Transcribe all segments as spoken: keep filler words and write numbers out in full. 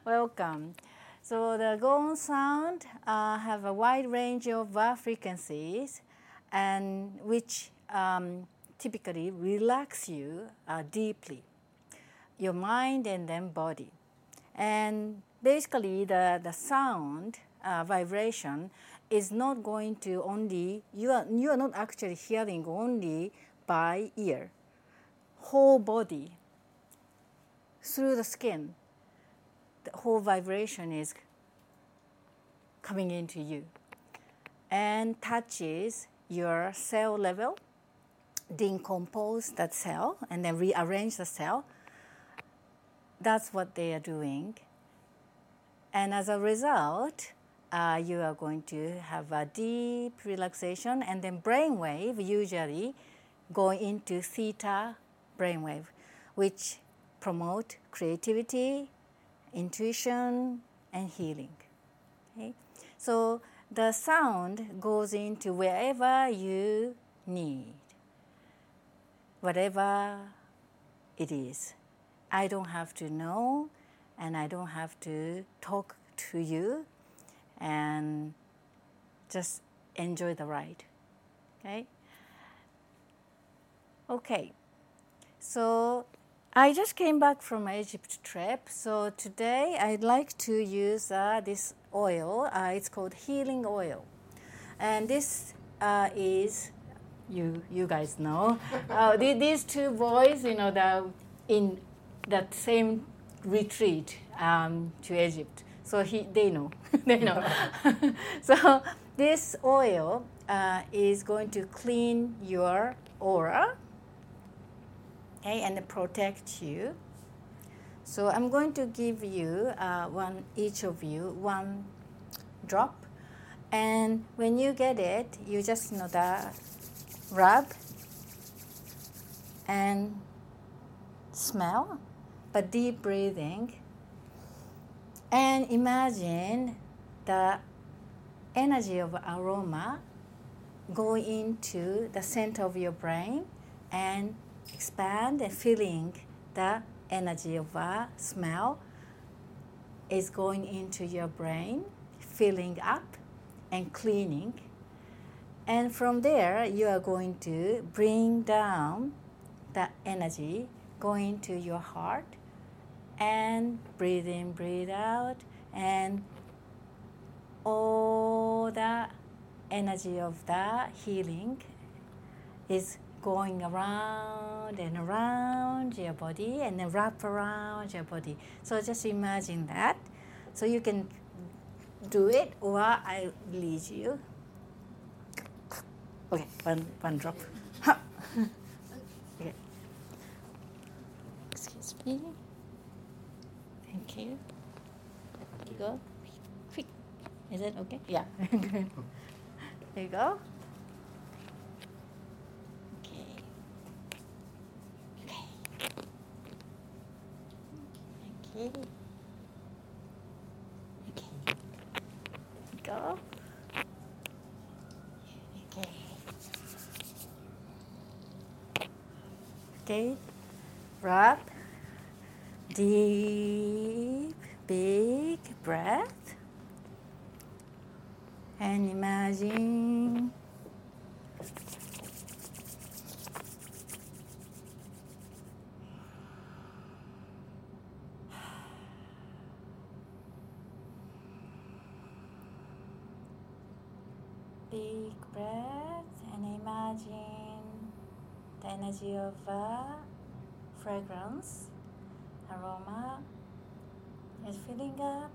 Welcome. So the gong sound uh, have a wide range of uh, frequencies, and which um, typically relax you uh, deeply, your mind and then body. And basically, the the sound uh, vibration is not going to only you are you are not actually hearing only by ear, whole body through the skin. The whole vibration is coming into you and touches your cell level, decompose that cell, and then rearrange the cell. That's what they are doing. And as a result, uh, you are going to have a deep relaxation, and then brainwave usually go into theta brainwave, which promote creativity, intuition, and healing. Okay? So the sound goes into wherever you need, whatever it is. I don't have to know, and I don't have to talk to you, and just enjoy the ride. Okay? Okay. So I just came back from Egypt trip. So today I'd like to use uh, this oil. Uh, it's called healing oil, and this uh, is you you guys know uh, these two boys. You know the in that same retreat um, to Egypt. So he they know they know. So this oil uh, is going to clean your aura. Okay, and protect you. So I'm going to give you uh, one, each of you, one drop, and when you get it, you just you know the rub and smell, but deep breathing, and imagine the energy of aroma going into the center of your brain and expand and feeling the energy of a smell is going into your brain, filling up and cleaning. And from there, you are going to bring down the energy going to your heart and breathe in, breathe out, and all the energy of the healing is going around and around your body and then wrap around your body. So just imagine that. So you can do it, or I lead you. Okay, one one drop. Okay. Excuse me. Thank you. There you go. Quick. Is it okay? Yeah. There you go. Okay. Okay. Go. Okay. Okay. Breath. Deep, big breath. And imagine big breath, and imagine the energy of a fragrance, aroma is filling up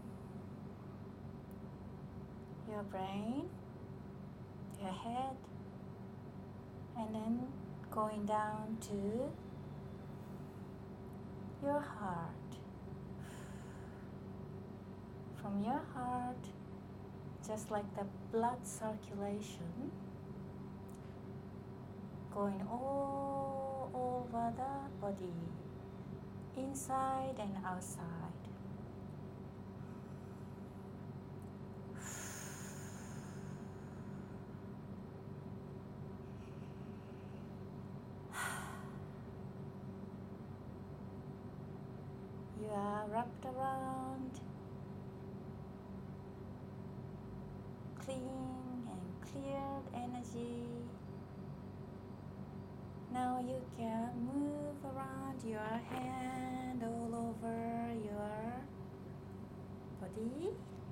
your brain, your head, and then going down to your heart. From your heart, just like the blood circulation going all over the body, inside and outside. You are wrapped around clean and cleared energy. Now you can move around your hand all over your body.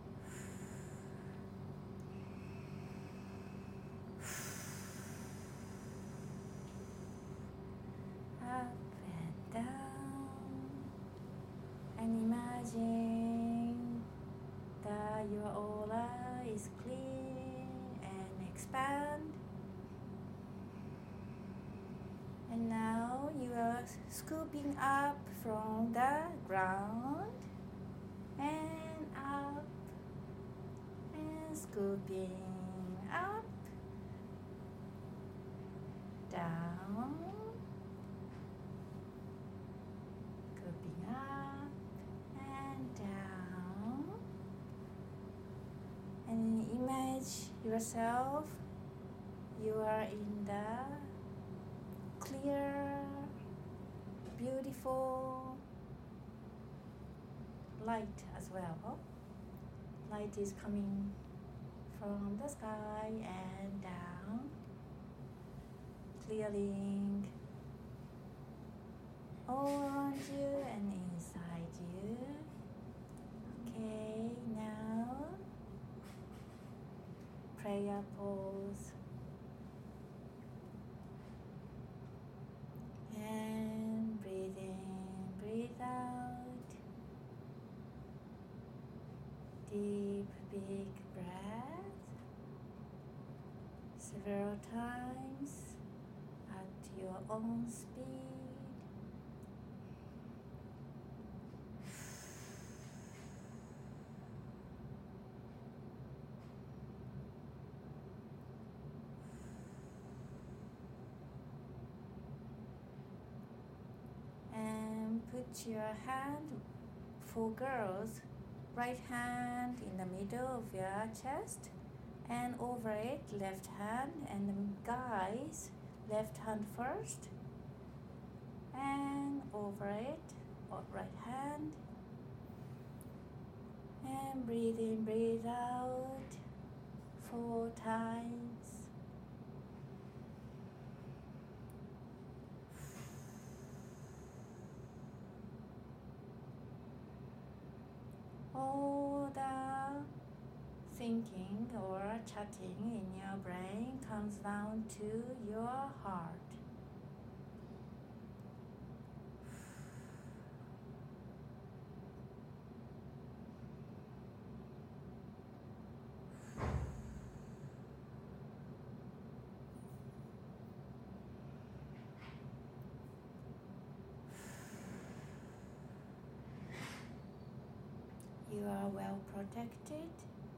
Up and down, and imagine that your aura is clean and expand. And now you are scooping up from the ground and up and scooping up, down, scooping up and down. And image yourself, you are in the clear, beautiful light as well. Light is coming from the sky and down, clearing all around you and inside you. Okay, now prayer pose. And breathe in, breathe out. Deep, big breath. Several times at your own speed. Put your hand, for girls, right hand in the middle of your chest, and over it left hand, and the guys left hand first, and over it right hand, and breathe in, breathe out four times. All the thinking or chatting in your brain comes down to your heart. You are well protected.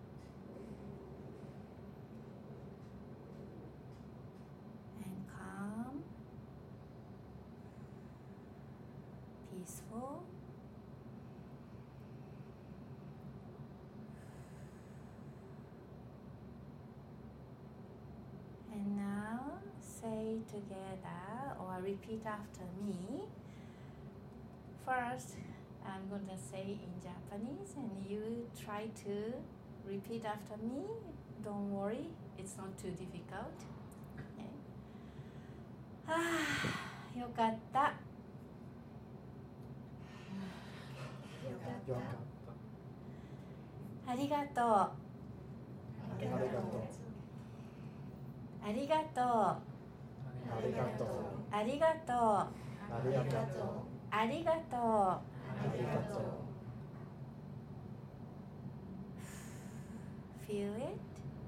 And calm, peaceful. And now say together or repeat after me. First, I'm going to say in Japanese and you try to repeat after me. Don't worry, it's not too difficult. Okay. Ah, よかった。よかった。ありがとう。ありがとう。ありがとう。ありがとう。ありがとう。ありがとう。Feel it.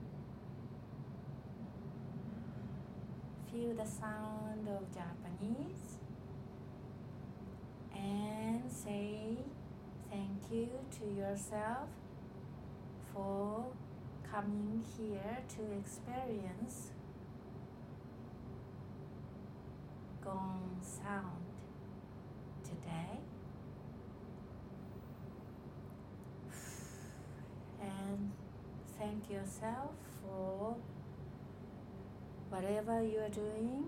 Feel the sound of Japanese. And say thank you to yourself for coming here to experience gong sound today. And thank yourself for whatever you are doing,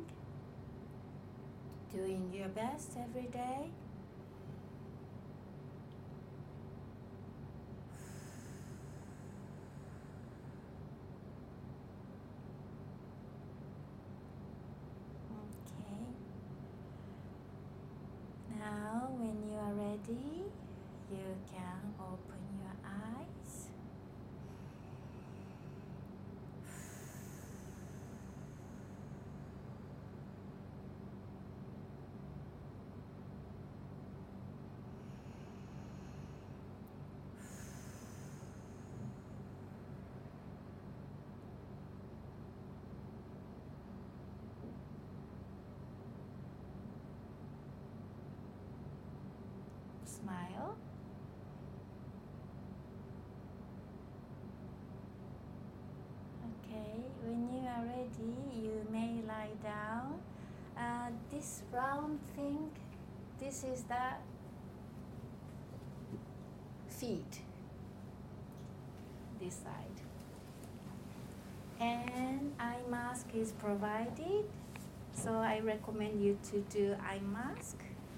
doing your best every day. ready, you can open your eyes. Smile. Okay, when you are ready, you may lie down. Uh, this round thing, this is the feet, this side. And eye mask is provided, so I recommend you to do eye mask.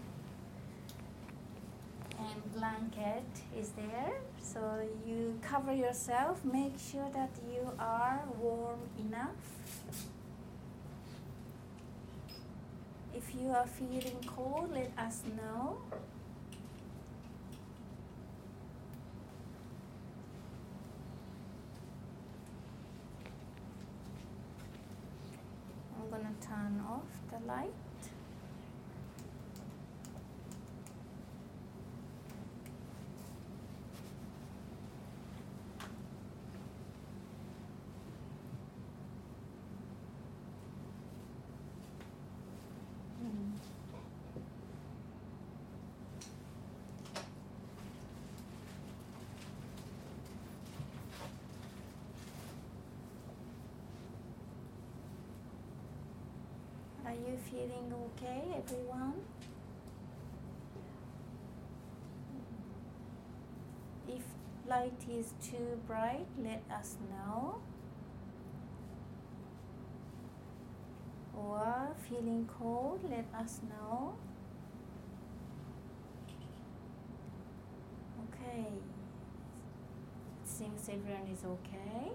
And blanket is there, so you cover yourself. Make sure that you are warm enough. If you are feeling cold, let us know. I'm gonna turn off the light. Are you feeling okay, everyone? If light is too bright, let us know. Or feeling cold, let us know. Okay. It seems everyone is okay.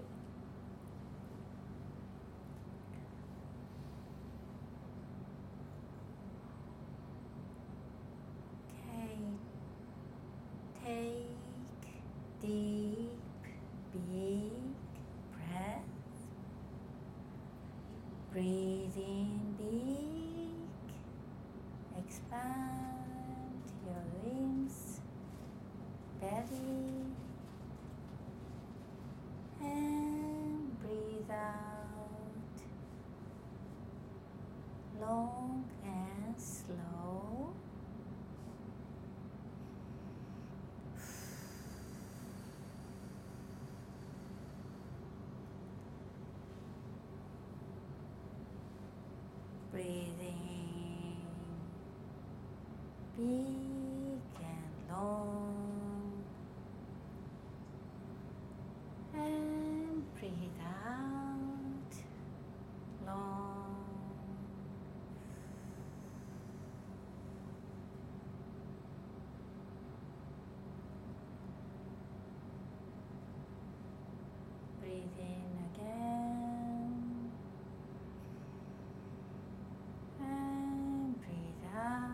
Take deep, big breath. Breathe in big. Expand your limbs, belly. And breathe out. Long and slow. Breathing big and long, and breathe out long. Breathe in again. And breathe out.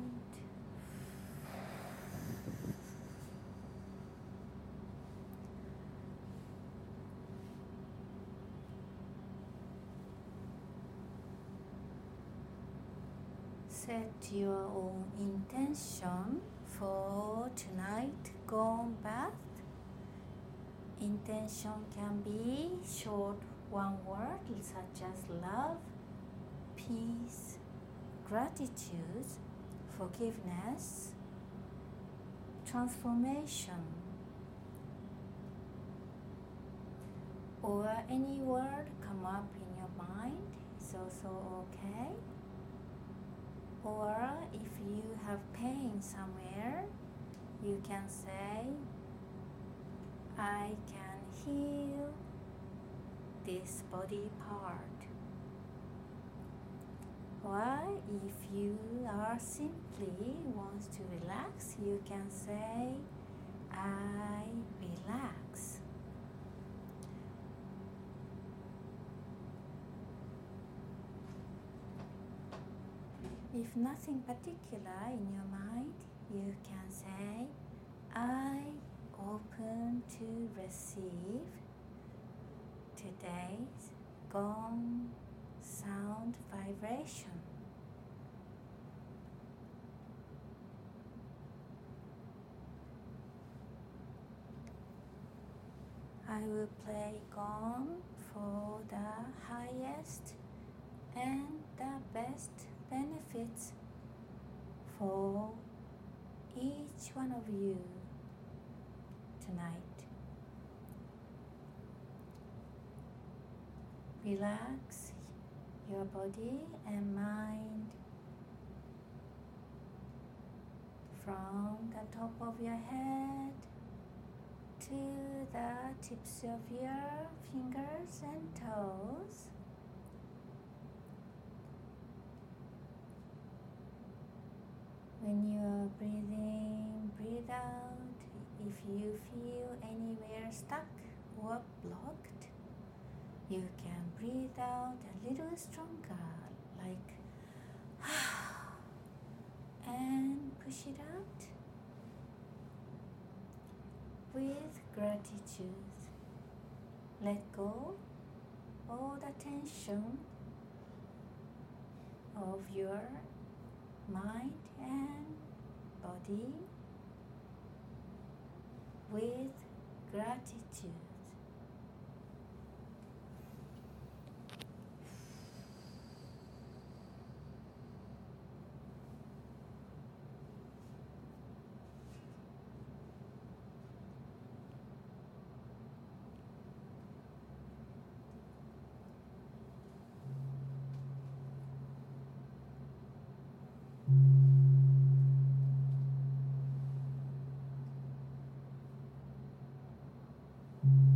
Set your own intention for tonight gone bath. Intention can be short one word such as love, peace, gratitude, forgiveness, transformation, or any word come up in your mind is also okay. Or if you have pain somewhere, you can say, I can heal this body part. Or if you are simply wants to relax, you can say, I relax. If nothing particular in your mind, you can say, I open to receive today's gong sound vibration. I will play gong for the highest and the best benefits for each one of you tonight. Relax your body and mind from the top of your head to the tips of your fingers and toes. When you are breathing, breathe out. If you feel anywhere stuck or blocked, you can breathe out a little stronger, like and push it out. With gratitude, let go all the tension of your mind and body with gratitude. Mm-hmm.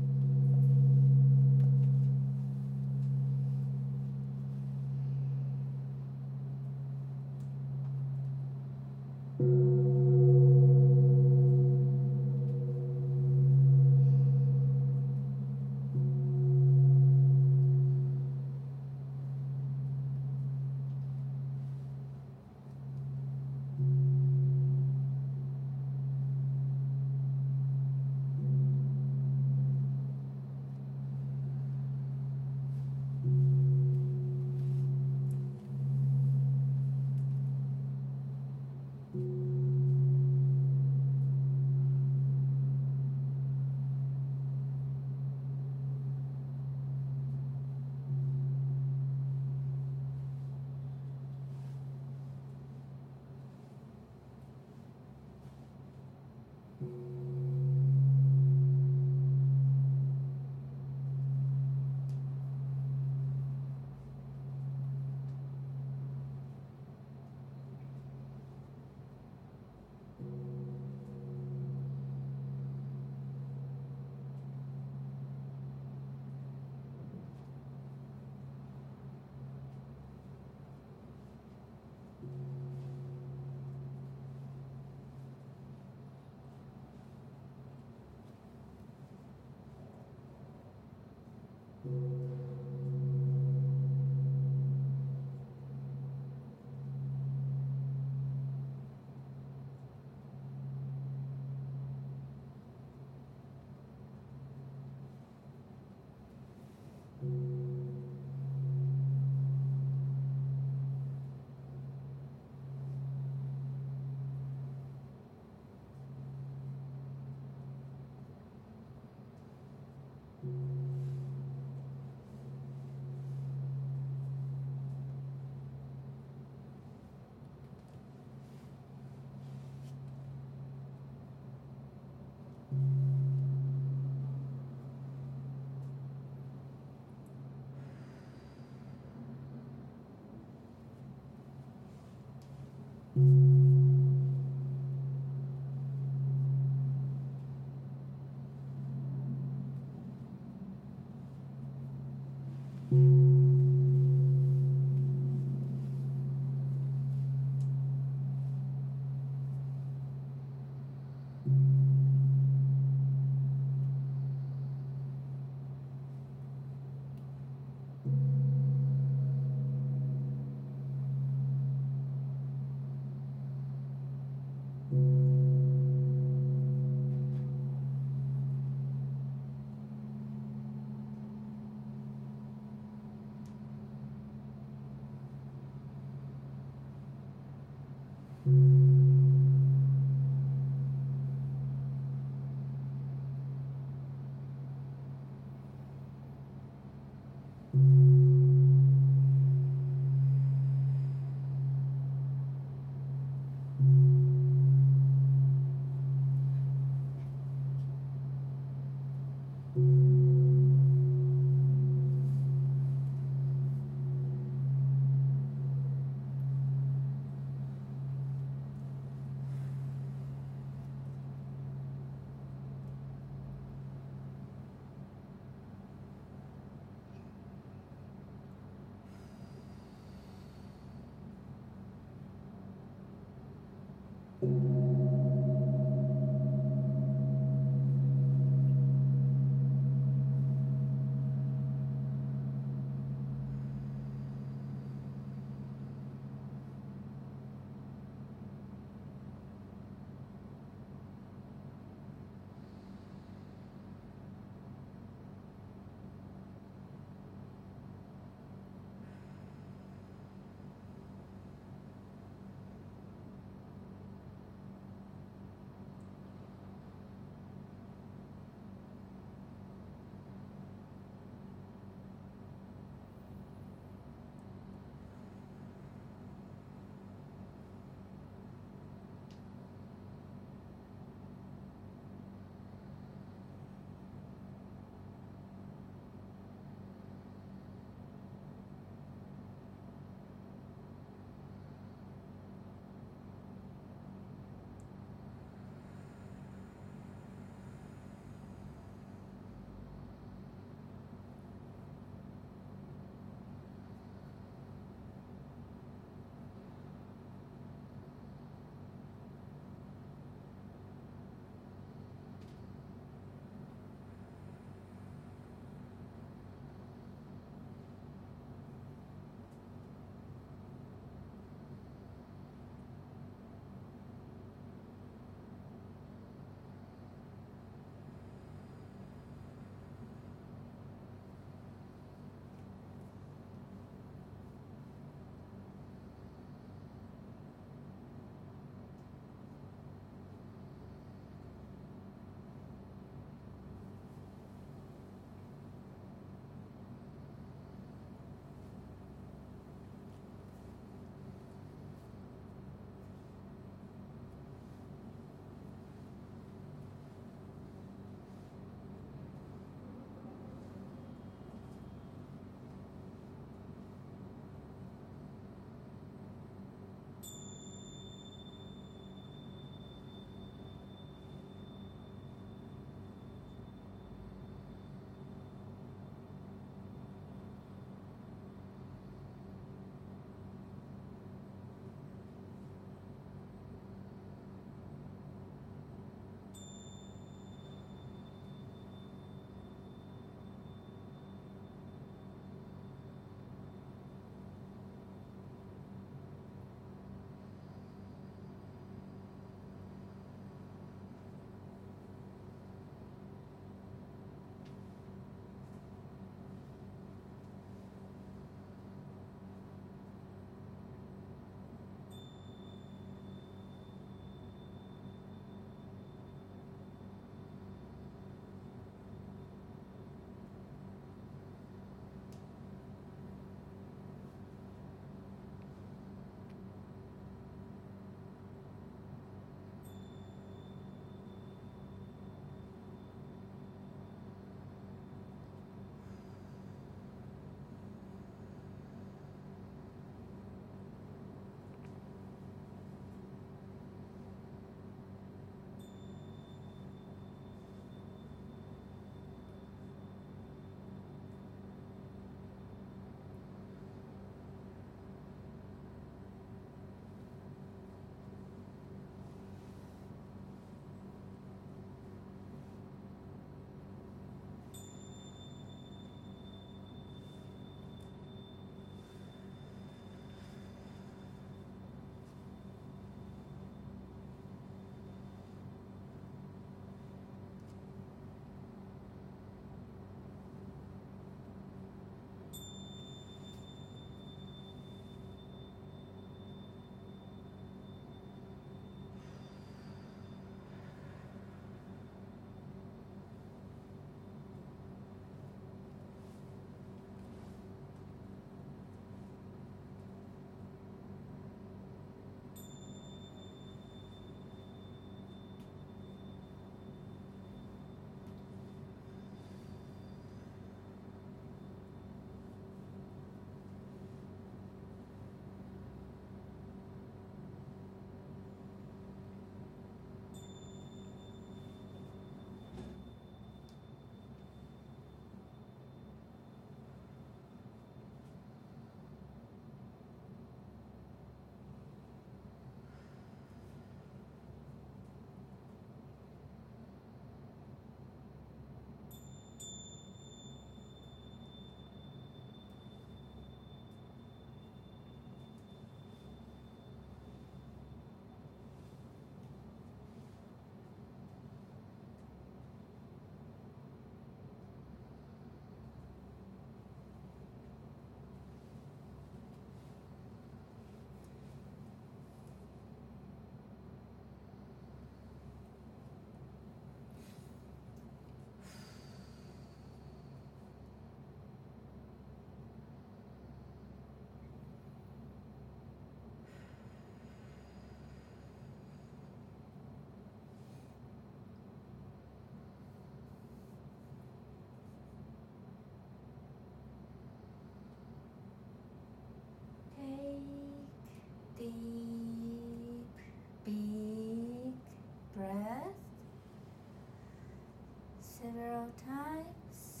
several times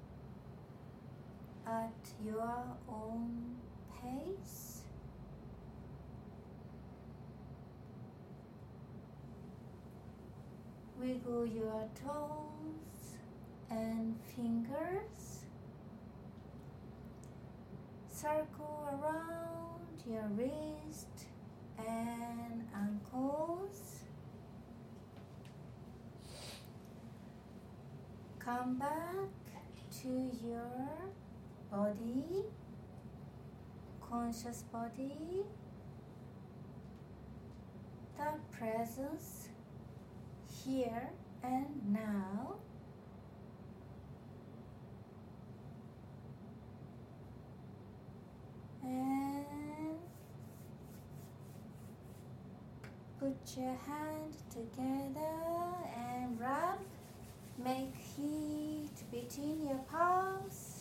at your own pace. Wiggle your toes and fingers. Circle around your wrist and ankles. Come back to your body, conscious body, the presence here and now. And put your hand together and rub. Make heat between your palms.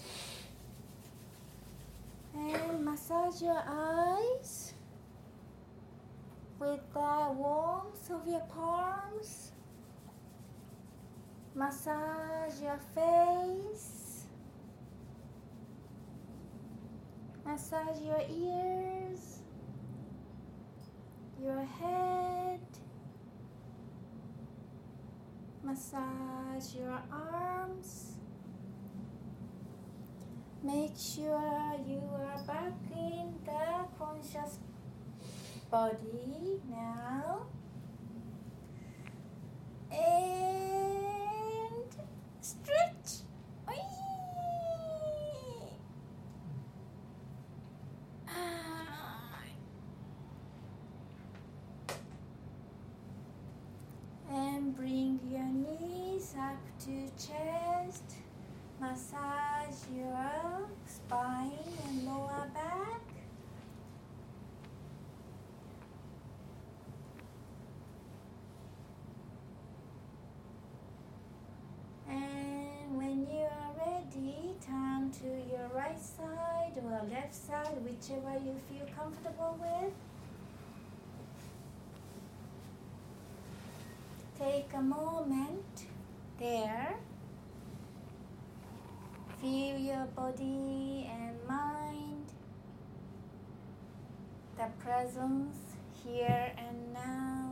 And massage your eyes with the warmth of your palms. Massage your face. Massage your ears, your head. Massage your arms. Make sure you are back in the conscious body now. And stretch. And bring your knees up to chest. Massage your spine and lower back. And when you are ready, turn to your right side or left side, whichever you feel comfortable with. Take a moment there. Feel your body and mind, the presence here and now.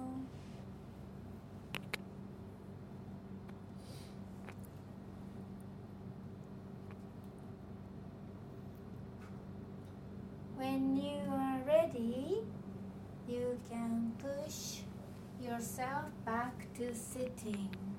When you are ready, you can push yourself back to sitting.